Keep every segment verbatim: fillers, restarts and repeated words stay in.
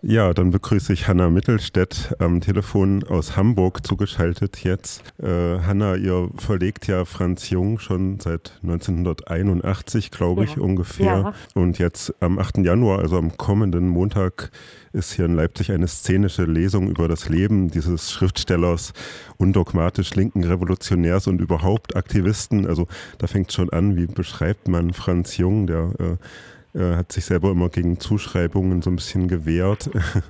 Ja, dann begrüße ich Hanna Mittelstädt am Telefon aus Hamburg zugeschaltet jetzt. Äh, Hanna, ihr verlegt ja Franz Jung schon seit neunzehnhunderteinundachtzig, glaube ich, Ja, ungefähr. ja, Und jetzt am achten Januar, also am kommenden Montag, ist hier in Leipzig eine szenische Lesung über das Leben dieses Schriftstellers, undogmatisch linken Revolutionärs und überhaupt Aktivisten. Also da fängt es schon an, wie beschreibt man Franz Jung, der äh, äh, hat sich selber immer gegen Zuschreibungen so ein bisschen gewehrt.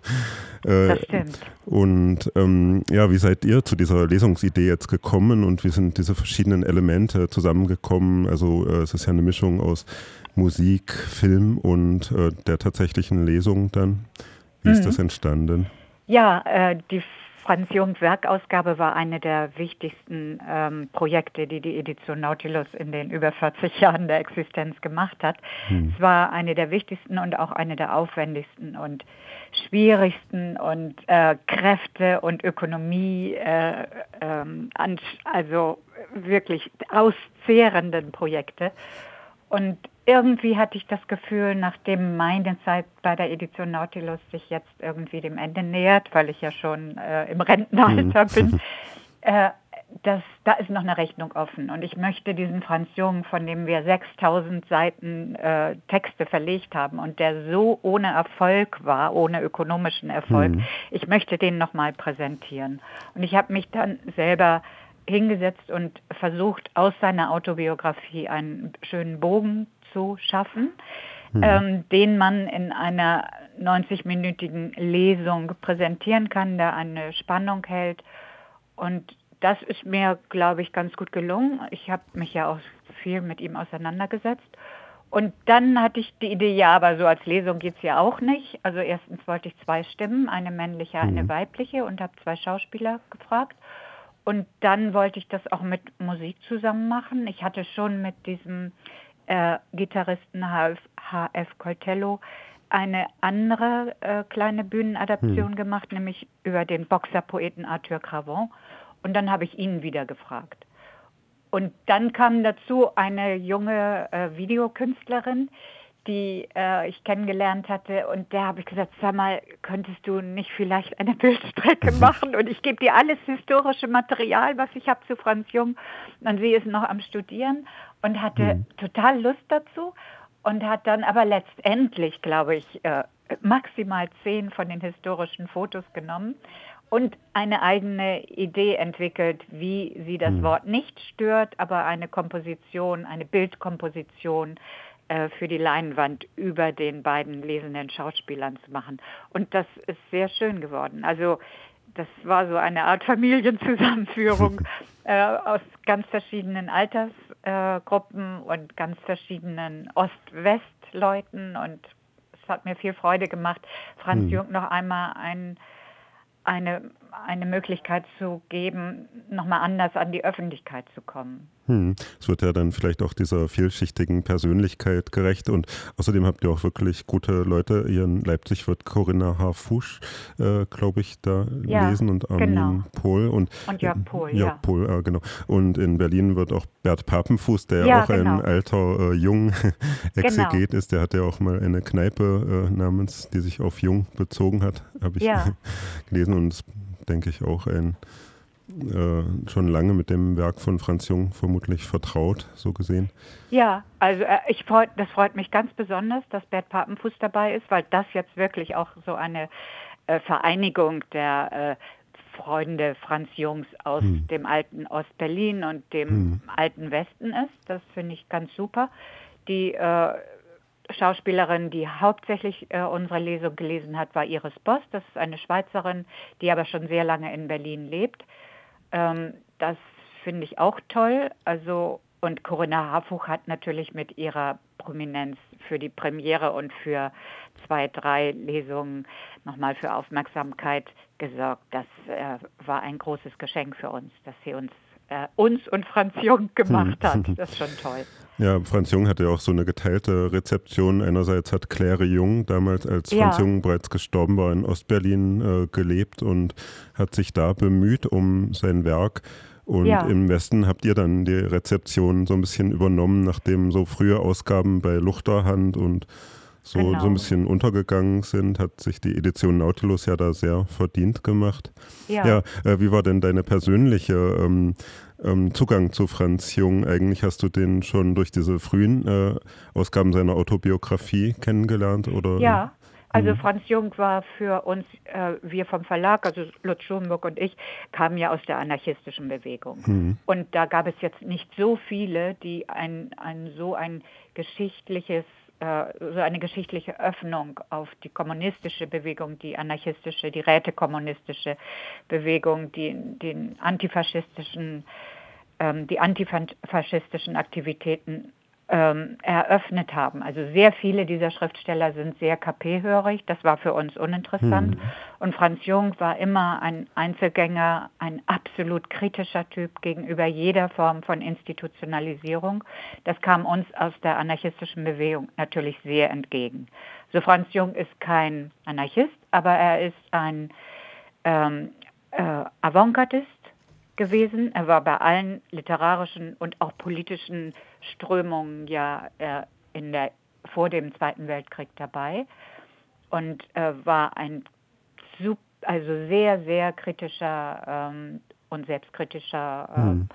äh, das stimmt. und ähm, ja, wie seid ihr zu dieser Lesungsidee jetzt gekommen und wie sind diese verschiedenen Elemente zusammengekommen? Also äh, es ist ja eine Mischung aus Musik, Film und äh, der tatsächlichen Lesung dann. Wie ist das Mhm. entstanden? Ja, äh, die Franz Jung Werkausgabe war eine der wichtigsten ähm, Projekte, die die Edition Nautilus in den über vierzig Jahren der Existenz gemacht hat. Hm. Es war eine der wichtigsten und auch eine der aufwendigsten und schwierigsten und äh, Kräfte und Ökonomie, äh, ähm, an, also wirklich auszehrenden Projekte. Und irgendwie hatte ich das Gefühl, nachdem meine Zeit bei der Edition Nautilus sich jetzt irgendwie dem Ende nähert, weil ich ja schon äh, im Hm. Rentenalter bin, äh, dass da ist noch eine Rechnung offen. Und ich möchte diesen Franz Jung, von dem wir sechstausend Seiten äh, Texte verlegt haben und der so ohne Erfolg war, ohne ökonomischen Erfolg, Hm. ich möchte den nochmal präsentieren. Und ich habe mich dann selber hingesetzt und versucht, aus seiner Autobiografie einen schönen Bogen zu schaffen, Hm. ähm, den man in einer neunzig-minütigen Lesung präsentieren kann, der eine Spannung hält. Und das ist mir, glaube ich, ganz gut gelungen. Ich habe mich ja auch viel mit ihm auseinandergesetzt. Und dann hatte ich die Idee, ja, aber so als Lesung geht es ja auch nicht. Also erstens wollte ich zwei Stimmen, eine männliche, eine Hm. weibliche, und habe zwei Schauspieler gefragt. Und dann wollte ich das auch mit Musik zusammen machen. Ich hatte schon mit diesem äh, Gitarristen H F, H F Coltello eine andere äh, kleine Hm. Bühnenadaption gemacht, nämlich über den Boxerpoeten Arthur Cravant. Und dann habe ich ihn wieder gefragt. Und dann kam dazu eine junge äh, Videokünstlerin, die äh, ich kennengelernt hatte. Und der habe ich gesagt, sag mal, könntest du nicht vielleicht eine Bildstrecke machen? Und ich gebe dir alles historische Material, was ich habe zu Franz Jung. Und sie ist noch am Studieren und hatte Hm. total Lust dazu und hat dann aber letztendlich, glaube ich, äh, maximal zehn von den historischen Fotos genommen und eine eigene Idee entwickelt, wie sie das Hm. Wort nicht stört, aber eine Komposition, eine Bildkomposition äh, für die Leinwand über den beiden lesenden Schauspielern zu machen. Und das ist sehr schön geworden. Also das war so eine Art Familienzusammenführung äh, aus ganz verschiedenen Altersgruppen äh, und ganz verschiedenen Ost-West-Leuten. Und es hat mir viel Freude gemacht, Franz Hm. Jung noch einmal ein eine, eine Möglichkeit zu geben, nochmal anders an die Öffentlichkeit zu kommen. Hm. Es wird ja dann vielleicht auch dieser vielschichtigen Persönlichkeit gerecht und außerdem habt ihr auch wirklich gute Leute. Hier in Leipzig wird Corinna Harfusch, äh, glaube ich, da Ja, lesen und genau. Armin Pohl und Und äh, Jörg Pohl, Jörg ja. Pohl, äh, genau. Und in Berlin wird auch Bert Papenfuß, der ja Ja, auch ein genau, alter äh, genau. Jung-Exeget ist, der hatte ja auch mal eine Kneipe äh, namens, die sich auf Jung bezogen hat, habe ich Ja, gelesen und das denke ich auch ein äh, schon lange mit dem Werk von Franz Jung vermutlich vertraut, so gesehen. ja, also äh, ich freut, das freut mich ganz besonders, dass Bert Papenfuß dabei ist, weil das jetzt wirklich auch so eine äh, Vereinigung der äh, Freunde Franz Jungs aus Hm. dem alten Ostberlin und dem Hm. alten Westen ist. Das finde ich ganz super. Die äh, Schauspielerin, die hauptsächlich äh, unsere Lesung gelesen hat, war Iris Boss. Das ist eine Schweizerin, die aber schon sehr lange in Berlin lebt. Ähm, das finde ich auch toll. Also, und Corinna Harfuch hat natürlich mit ihrer Prominenz für die Premiere und für zwei, drei Lesungen nochmal für Aufmerksamkeit gesorgt. Das äh, war ein großes Geschenk für uns, dass sie uns, äh, uns und Franz Jung Hm. gemacht hat. Das ist schon toll. Ja, Franz Jung hatte ja auch so eine geteilte Rezeption. Einerseits hat Claire Jung damals, als Franz Ja, Jung bereits gestorben war, in Ostberlin äh, gelebt und hat sich da bemüht um sein Werk. Und ja. im Westen habt ihr dann die Rezeption so ein bisschen übernommen, nachdem so frühe Ausgaben bei Luchterhand und so, so ein genau. bisschen untergegangen sind, hat sich die Edition Nautilus ja da sehr verdient gemacht. Ja. Ja, äh, wie war denn deine persönliche ähm, ähm, Zugang zu Franz Jung? Eigentlich hast du den schon durch diese frühen äh, Ausgaben seiner Autobiografie kennengelernt, oder? in- Ja, also Hm. Franz Jung war für uns, äh, wir vom Verlag, also Lutz Schulenburg und ich, kamen ja aus der anarchistischen Bewegung. Hm. Und da gab es jetzt nicht so viele, die ein, ein so ein geschichtliches, äh, so eine geschichtliche Öffnung auf die kommunistische Bewegung, die anarchistische, die rätekommunistische Bewegung, die, den antifaschistischen, ähm, die antifaschistischen Aktivitäten ähm, eröffnet haben. Also sehr viele dieser Schriftsteller sind sehr K P-hörig, das war für uns uninteressant. Hm. Und Franz Jung war immer ein Einzelgänger, ein absolut kritischer Typ gegenüber jeder Form von Institutionalisierung. Das kam uns aus der anarchistischen Bewegung natürlich sehr entgegen. So, Franz Jung ist kein Anarchist, aber er ist ein ähm, äh, Avantgardist gewesen. Er war bei allen literarischen und auch politischen Strömungen ja äh, in der, vor dem Zweiten Weltkrieg dabei und äh, war ein sup- also sehr, sehr kritischer ähm, und selbstkritischer Hm. äh,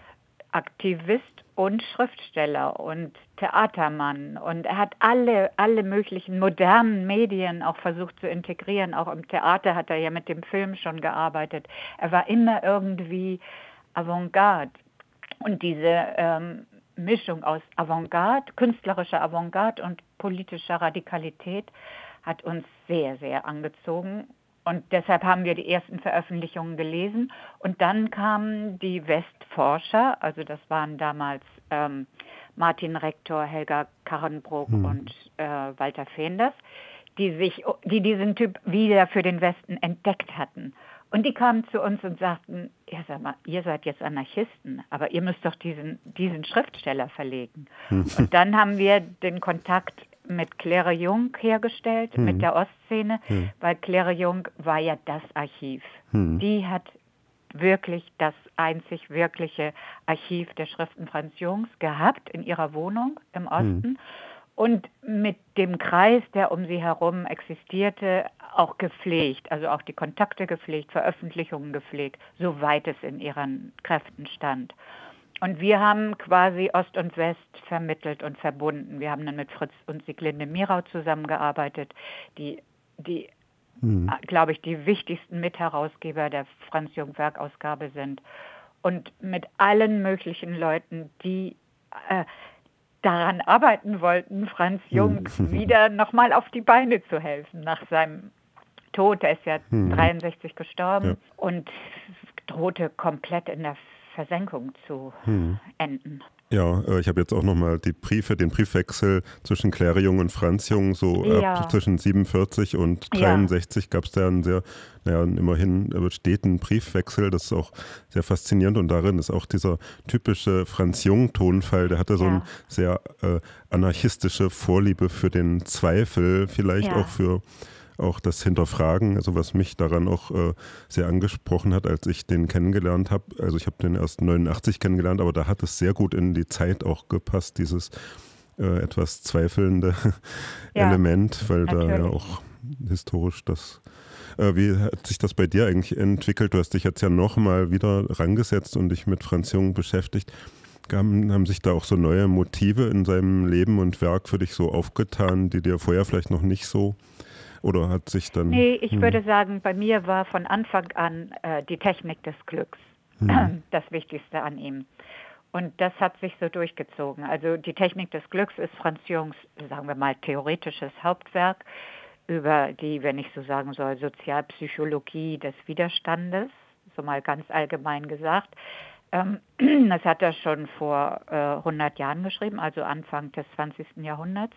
Aktivist und Schriftsteller und Theatermann. Und er hat alle, alle möglichen modernen Medien auch versucht zu integrieren. Auch im Theater hat er ja mit dem Film schon gearbeitet. Er war immer irgendwie Avantgarde. Und diese ähm, Mischung aus Avantgarde, künstlerischer Avantgarde und politischer Radikalität hat uns sehr, sehr angezogen. Und deshalb haben wir die ersten Veröffentlichungen gelesen. Und dann kamen die Westforscher, also das waren damals ähm, Martin Rektor, Helga Karrenbruck Hm. und äh, Walter Fenders, die sich, die diesen Typ wieder für den Westen entdeckt hatten. Und die kamen zu uns und sagten, ja, sag mal, ihr seid jetzt Anarchisten, aber ihr müsst doch diesen, diesen Schriftsteller verlegen. Hm. Und dann haben wir den Kontakt mit Claire Jung hergestellt, mit Hm. der Ostszene, Hm. weil Claire Jung war ja das Archiv. Hm. Die hat wirklich das einzig wirkliche Archiv der Schriften Franz Jungs gehabt in ihrer Wohnung im Osten. Hm. Und mit dem Kreis, der um sie herum existierte, auch gepflegt, also auch die Kontakte gepflegt, Veröffentlichungen gepflegt, soweit es in ihren Kräften stand. Und wir haben quasi Ost und West vermittelt und verbunden. Wir haben dann mit Fritz und Sieglinde Mirau zusammengearbeitet, die, die Hm. glaube ich, die wichtigsten Mitherausgeber der Franz Jung Werkausgabe sind. Und mit allen möglichen Leuten, die äh, daran arbeiten wollten, Franz Jung Hm. wieder nochmal auf die Beine zu helfen nach seinem Tod. Er ist ja Hm. dreiundsechzig gestorben Ja. und drohte komplett in der Versenkung zu Hm. enden. Ja, äh, ich habe jetzt auch nochmal die Briefe, den Briefwechsel zwischen Claire Jung und Franz Jung, so Ja. ab zwischen siebenundvierzig und Ja. dreiundsechzig gab es da einen sehr, naja, immerhin äh, steten Briefwechsel. Das ist auch sehr faszinierend und darin ist auch dieser typische Franz Jung-Tonfall, der hatte so Ja. eine sehr äh, anarchistische Vorliebe für den Zweifel, vielleicht Ja. auch für auch das Hinterfragen, also was mich daran auch äh, sehr angesprochen hat, als ich den kennengelernt habe. Also ich habe den erst neunundachtzig kennengelernt, aber da hat es sehr gut in die Zeit auch gepasst, dieses äh, etwas zweifelnde Ja, Element, weil da ja natürlich. auch historisch das... Äh, wie hat sich das bei dir eigentlich entwickelt? Du hast dich jetzt ja nochmal wieder rangesetzt und dich mit Franz Jung beschäftigt. Haben, haben sich da auch so neue Motive in seinem Leben und Werk für dich so aufgetan, die dir vorher vielleicht noch nicht so... Oder hat sich dann... Nee, ich hm, würde sagen, bei mir war von Anfang an äh, die Technik des Glücks hm, das Wichtigste an ihm. Und das hat sich so durchgezogen. Also die Technik des Glücks ist Franz Jungs, sagen wir mal, theoretisches Hauptwerk über die, wenn ich so sagen soll, Sozialpsychologie des Widerstandes, so mal ganz allgemein gesagt. Ähm, das hat er schon vor äh, hundert Jahren geschrieben, also Anfang des zwanzigsten Jahrhunderts.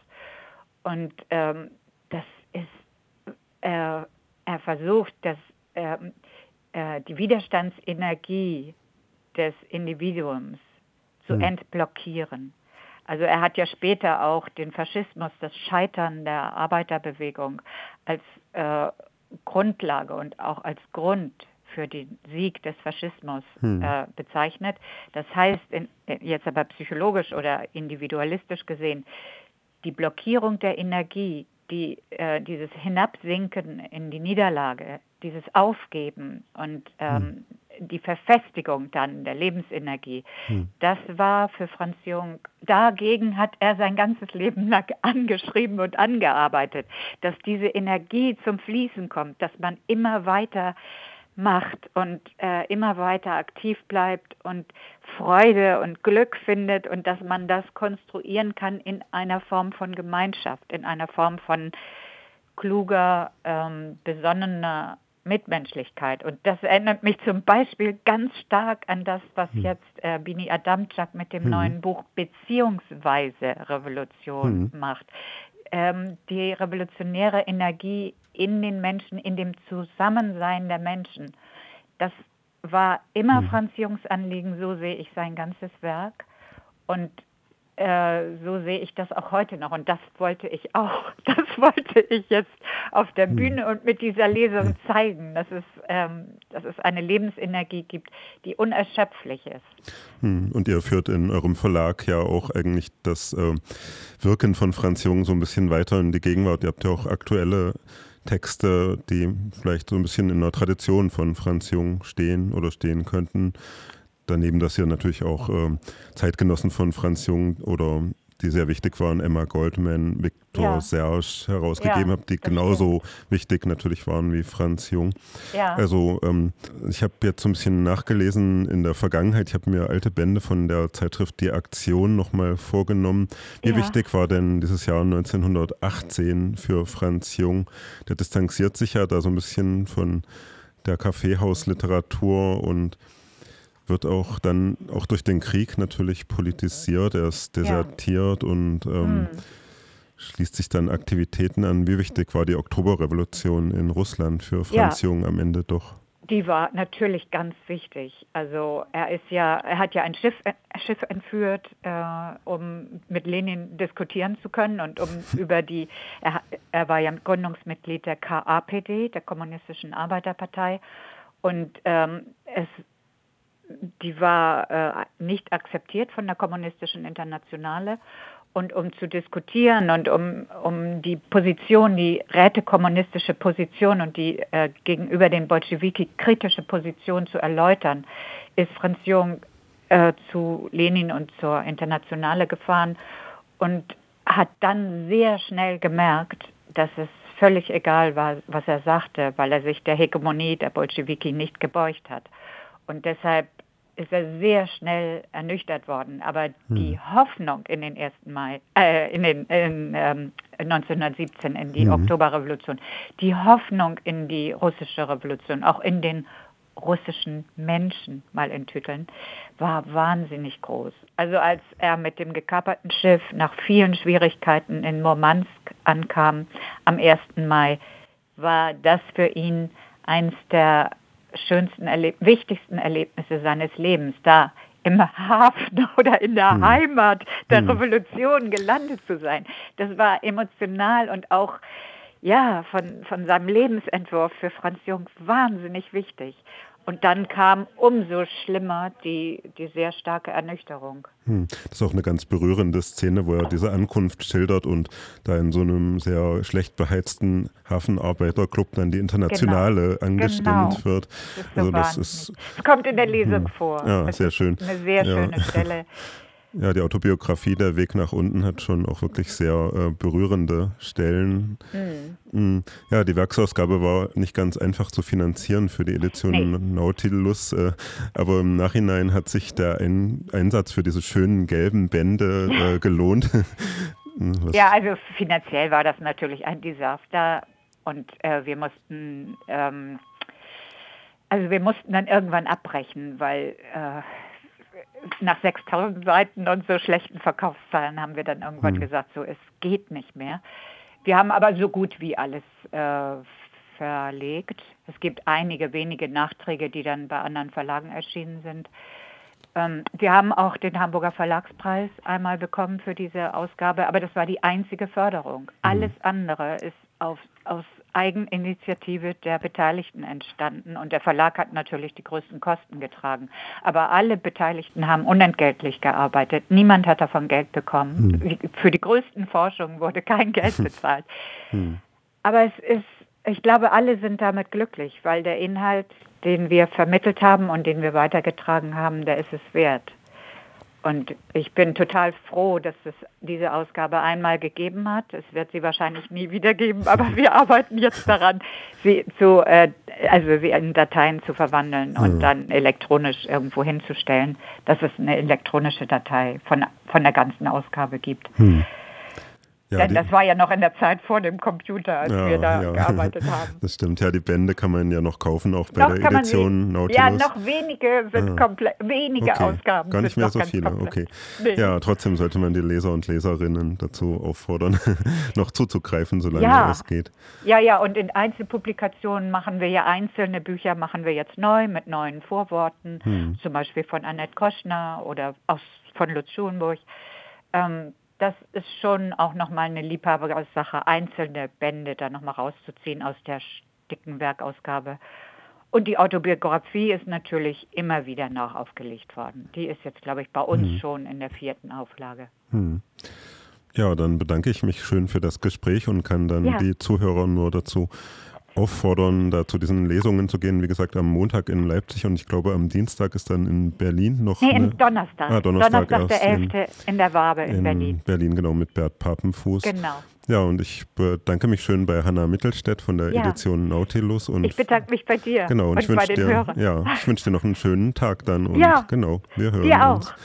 Und ähm, das ist er, er versucht, dass, äh, äh, die Widerstandsenergie des Individuums zu hm, entblockieren. Also er hat ja später auch den Faschismus, das Scheitern der Arbeiterbewegung als äh, Grundlage und auch als Grund für den Sieg des Faschismus hm, äh, bezeichnet. Das heißt, in, jetzt aber psychologisch oder individualistisch gesehen, die Blockierung der Energie, die, äh, dieses Hinabsinken in die Niederlage, dieses Aufgeben und ähm, die Verfestigung dann der Lebensenergie, Hm. das war für Franz Jung, dagegen hat er sein ganzes Leben lang angeschrieben und angearbeitet, dass diese Energie zum Fließen kommt, dass man immer weiter macht und äh, immer weiter aktiv bleibt und Freude und Glück findet und dass man das konstruieren kann in einer Form von Gemeinschaft, in einer Form von kluger, ähm, besonnener Mitmenschlichkeit. Und das erinnert mich zum Beispiel ganz stark an das, was Hm. jetzt äh, Bini Adamczak mit dem Hm. neuen Buch Beziehungsweise Revolution Hm. macht. Ähm, die revolutionäre Energie in den Menschen, in dem Zusammensein der Menschen. Das war immer Hm. Franz Jungs Anliegen, so sehe ich sein ganzes Werk. Und äh, so sehe ich das auch heute noch. Und das wollte ich auch, das wollte ich jetzt auf der Hm. Bühne und mit dieser Lesung zeigen, dass es, ähm, dass es eine Lebensenergie gibt, die unerschöpflich ist. Hm. Und ihr führt in eurem Verlag ja auch eigentlich das äh, Wirken von Franz Jung so ein bisschen weiter in die Gegenwart. Ihr habt ja auch aktuelle Texte, die vielleicht so ein bisschen in der Tradition von Franz Jung stehen oder stehen könnten. Daneben, dass ihr natürlich auch äh, Zeitgenossen von Franz Jung oder die sehr wichtig waren, Emma Goldman, Victor Ja. Serge herausgegeben Ja, habt, die das genauso wichtig natürlich waren wie Franz Jung. Ja. Also ähm, ich habe jetzt so ein bisschen nachgelesen in der Vergangenheit. Ich habe mir alte Bände von der Zeitschrift Die Aktion nochmal vorgenommen. Wie Ja. wichtig war denn dieses Jahr neunzehnhundertachtzehn für Franz Jung? Der distanziert sich ja da so ein bisschen von der Kaffeehausliteratur und wird auch dann auch durch den Krieg natürlich politisiert. Er ist desertiert ja. und ähm, mm. schließt sich dann Aktivitäten an. Wie wichtig war die Oktoberrevolution in Russland für Franz ja. Jung am Ende doch? Die war natürlich ganz wichtig. Also er ist ja, er hat ja ein Schiff, ein Schiff entführt, äh, um mit Lenin diskutieren zu können und um über die, er, er war ja Gründungsmitglied der K A P D, der Kommunistischen Arbeiterpartei, und ähm, es die war äh, nicht akzeptiert von der Kommunistischen Internationale. Und um zu diskutieren und um, um die Position, die rätekommunistische Position und die äh, gegenüber den Bolschewiki kritische Position zu erläutern, ist Franz Jung äh, zu Lenin und zur Internationale gefahren und hat dann sehr schnell gemerkt, dass es völlig egal war, was er sagte, weil er sich der Hegemonie der Bolschewiki nicht gebeugt hat. Und deshalb ist er sehr schnell ernüchtert worden. Aber hm. die Hoffnung in den ersten Mai, äh, in den in, ähm, neunzehnhundertsiebzehn, in die hm. Oktoberrevolution, die Hoffnung in die russische Revolution, auch in den russischen Menschen, mal in Titeln, war wahnsinnig groß. Also als er mit dem gekaperten Schiff nach vielen Schwierigkeiten in Murmansk ankam, am ersten Mai, war das für ihn eins der schönsten, Erleb- wichtigsten Erlebnisse seines Lebens, da im Hafen oder in der hm. Heimat der hm. Revolution gelandet zu sein. Das war emotional und auch ja, von, von seinem Lebensentwurf für Franz Jung wahnsinnig wichtig. Und dann kam umso schlimmer die, die sehr starke Ernüchterung. Hm. Das ist auch eine ganz berührende Szene, wo er diese Ankunft schildert und da in so einem sehr schlecht beheizten Hafenarbeiterclub dann die Internationale genau. angestimmt genau. wird. Das ist so also das ist, es kommt in der Lesung hm. vor. Ja, das sehr ist schön. Eine sehr schöne ja. Stelle. Ja, die Autobiografie Der Weg nach unten hat schon auch wirklich sehr äh, berührende Stellen. Mhm. Ja, die Werksausgabe war nicht ganz einfach zu finanzieren für die Edition nee. Nautilus, äh, aber im Nachhinein hat sich der Ein- Einsatz für diese schönen gelben Bände äh, gelohnt. Ja, also finanziell war das natürlich ein Desaster und äh, wir mussten, ähm, also wir mussten dann irgendwann abbrechen, weil äh, nach sechstausend Seiten und so schlechten Verkaufszahlen haben wir dann irgendwann hm. gesagt, so, es geht nicht mehr. Wir haben aber so gut wie alles äh, verlegt. Es gibt einige wenige Nachträge, die dann bei anderen Verlagen erschienen sind. Ähm, wir haben auch den Hamburger Verlagspreis einmal bekommen für diese Ausgabe, aber das war die einzige Förderung. Hm. Alles andere ist auf, aus Eigeninitiative der Beteiligten entstanden und der Verlag hat natürlich die größten Kosten getragen. Aber alle Beteiligten haben unentgeltlich gearbeitet. Niemand hat davon Geld bekommen. Hm. Für die größten Forschungen wurde kein Geld bezahlt. Hm. Aber es ist, ich glaube, alle sind damit glücklich, weil der Inhalt, den wir vermittelt haben und den wir weitergetragen haben, der ist es wert. Und ich bin total froh, dass es diese Ausgabe einmal gegeben hat. Es wird sie wahrscheinlich nie wieder geben, aber wir arbeiten jetzt daran, sie zu, äh, also sie in Dateien zu verwandeln und mhm. dann elektronisch irgendwo hinzustellen, dass es eine elektronische Datei von, von der ganzen Ausgabe gibt. Mhm. Ja, Denn das war ja noch in der Zeit vor dem Computer, als ja, wir da ja. gearbeitet haben. Das stimmt, ja, die Bände kann man ja noch kaufen, auch bei noch der Edition Nautilus. Ja, noch wenige sind ah. komplett, wenige okay. Ausgaben Gar nicht sind mehr noch so ganz viele, komplett. okay. Nee. Ja, trotzdem sollte man die Leser und Leserinnen dazu auffordern, noch zuzugreifen, solange ja. es geht. Ja, ja, und in Einzelpublikationen machen wir ja einzelne Bücher, machen wir jetzt neu mit neuen Vorworten, hm. zum Beispiel von Annette Koschner oder aus, von Lutz Schulenburg. Ähm, Das ist schon auch nochmal eine Liebhabersache, einzelne Bände da nochmal rauszuziehen aus der dicken Werkausgabe. Und die Autobiografie ist natürlich immer wieder nachaufgelegt worden. Die ist jetzt, glaube ich, bei uns hm. schon in der vierten Auflage. Hm. Ja, dann bedanke ich mich schön für das Gespräch und kann dann ja. die Zuhörer nur dazu auffordern, da zu diesen Lesungen zu gehen. Wie gesagt, am Montag in Leipzig und ich glaube, am Dienstag ist dann in Berlin noch Nee, eine... Nee, Donnerstag. Ah, Donnerstag, Donnerstag der elfte in, in der Wabe in, in Berlin. Berlin, genau, mit Bert Papenfuß. Genau. Ja, und ich bedanke mich schön bei Hanna Mittelstädt von der ja. Edition Nautilus. Und ich bedanke mich bei dir genau, und, und ich bei wünsche den dir, Hörern. Ja, ich wünsche dir noch einen schönen Tag dann. Und ja, genau, wir hören dir uns. auch.